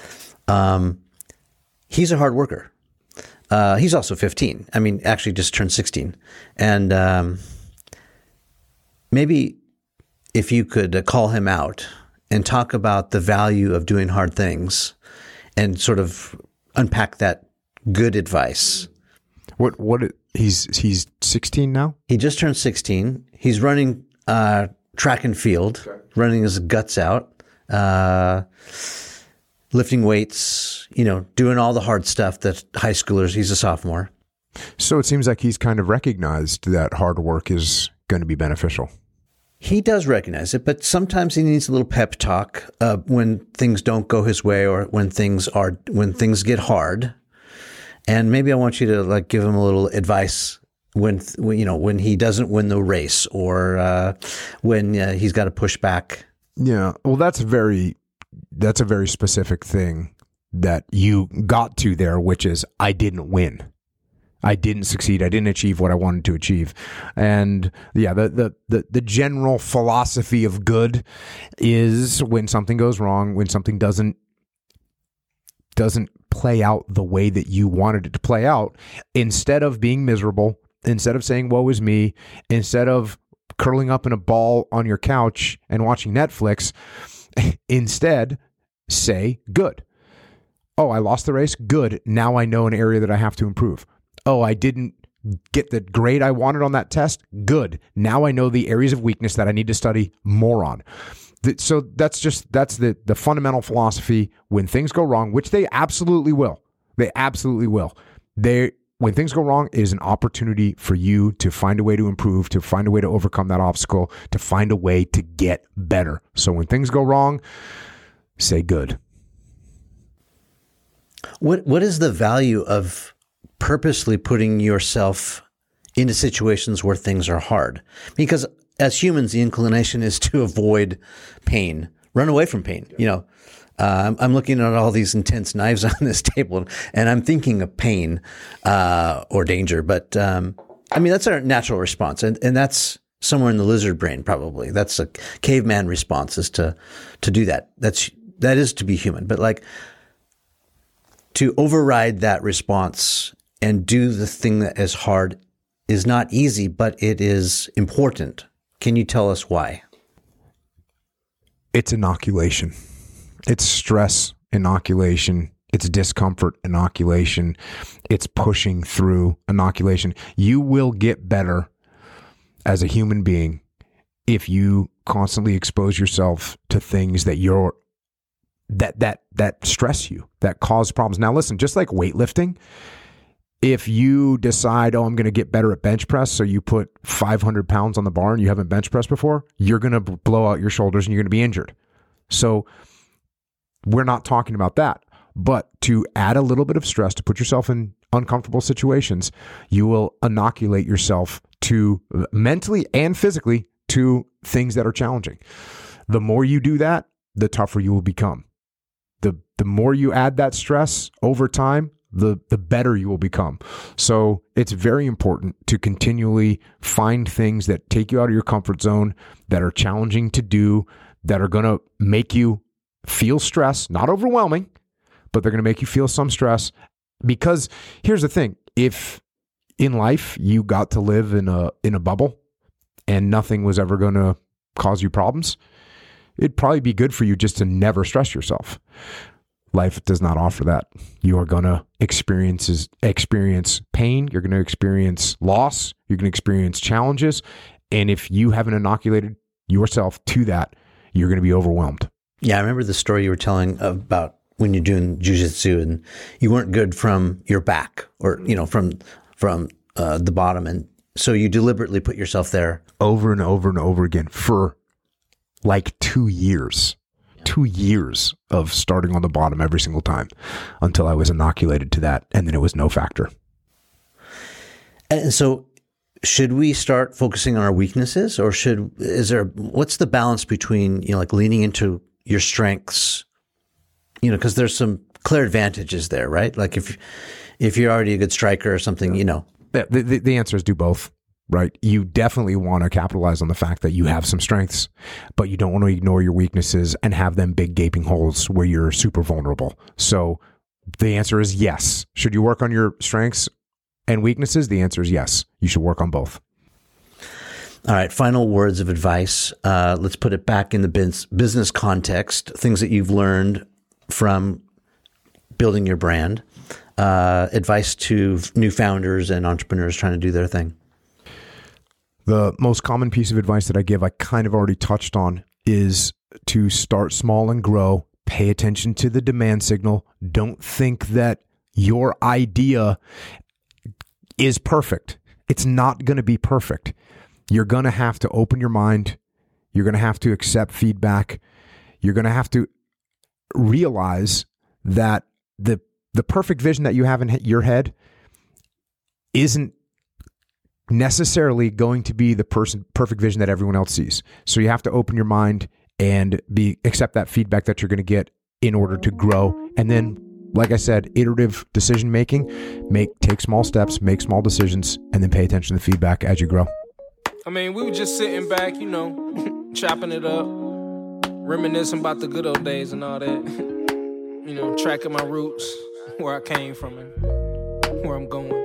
S2: He's a hard worker. He's also 15. I mean, actually just turned 16. And maybe if you could call him out and talk about the value of doing hard things and sort of unpack that good advice.
S1: He's 16 now?
S2: He just turned 16. He's running track and field, running his guts out, lifting weights, doing all the hard stuff that high schoolers, he's a sophomore.
S1: So it seems like he's kind of recognized that hard work is going to be beneficial.
S2: He does recognize it, but sometimes he needs a little pep talk when things don't go his way or when things get hard. And maybe I want you to give him a little advice when he doesn't win the race or when he's got to push back.
S1: Yeah, well, that's a very specific thing that you got to there, which is I didn't win. I didn't succeed. I didn't achieve what I wanted to achieve. And yeah, the general philosophy of good is when something goes wrong, when something doesn't play out the way that you wanted it to play out, instead of being miserable, instead of saying, woe is me, instead of curling up in a ball on your couch and watching Netflix, instead say, good. Oh, I lost the race? Good. Now I know an area that I have to improve. Oh, I didn't get the grade I wanted on that test? Good. Now I know the areas of weakness that I need to study more on. So that's the fundamental philosophy. When things go wrong, which they absolutely will. When things go wrong, it is an opportunity for you to find a way to improve, to find a way to overcome that obstacle, to find a way to get better. So when things go wrong, say good.
S2: What is the value of purposely putting yourself into situations where things are hard? Because as humans, the inclination is to avoid pain, run away from pain. I'm looking at all these intense knives on this table, and I'm thinking of pain or danger. But that's our natural response, and that's somewhere in the lizard brain probably. That's a caveman response, is to do that. That is to be human. But to override that response and do the thing that is hard is not easy, but it is important. Can you tell us why?
S1: It's inoculation. It's stress inoculation. It's discomfort inoculation. It's pushing through inoculation. You will get better as a human being if you constantly expose yourself to things that that stress you, that cause problems. Now listen, just like weightlifting, if you decide, I'm going to get better at bench press, so you put 500 pounds on the bar and you haven't bench pressed before, you're going to blow out your shoulders and you're going to be injured. So we're not talking about that. But to add a little bit of stress, to put yourself in uncomfortable situations, you will inoculate yourself to mentally and physically to things that are challenging. The more you do that, the tougher you will become. The more you add that stress over time, the better you will become. So it's very important to continually find things that take you out of your comfort zone, that are challenging to do, that are going to make you feel stress, not overwhelming, but they're going to make you feel some stress. Because here's the thing, if in life you got to live in a bubble and nothing was ever going to cause you problems, it'd probably be good for you just to never stress yourself. Life does not offer that. You are going to experience pain. You're going to experience loss. You're going to experience challenges. And if you haven't inoculated yourself to that, you're going to be overwhelmed.
S2: Yeah, I remember the story you were telling about when you're doing jiu-jitsu and you weren't good from your back or, from the bottom. And so you deliberately put yourself there.
S1: Over and over and over again for like 2 years. 2 years of starting on the bottom every single time until I was inoculated to that. And then it was no factor. And
S2: so should we start focusing on our weaknesses, or what's the balance between, like leaning into your strengths, because there's some clear advantages there, right? Like if you're already a good striker or something,
S1: The answer is do both. Right. You definitely want to capitalize on the fact that you have some strengths, but you don't want to ignore your weaknesses and have them big gaping holes where you're super vulnerable. So the answer is yes. Should you work on your strengths and weaknesses? The answer is yes. You should work on both.
S2: All right. Final words of advice. Let's put it back in the business context, things that you've learned from building your brand, advice to new founders and entrepreneurs trying to do their thing.
S1: The most common piece of advice that I give, I kind of already touched on, is to start small and grow. Pay attention to the demand signal. Don't think that your idea is perfect. It's not going to be perfect. You're going to have to open your mind. You're going to have to accept feedback. You're going to have to realize that the perfect vision that you have in your head isn't necessarily going to be the perfect vision that everyone else sees. So you have to open your mind and accept that feedback that you're going to get in order to grow. And then, like I said, iterative decision making, take small steps, make small decisions, and then pay attention to the feedback as you grow.
S3: I mean, we were just sitting back, chopping it up, reminiscing about the good old days and all that, tracking my roots, where I came from and where I'm going.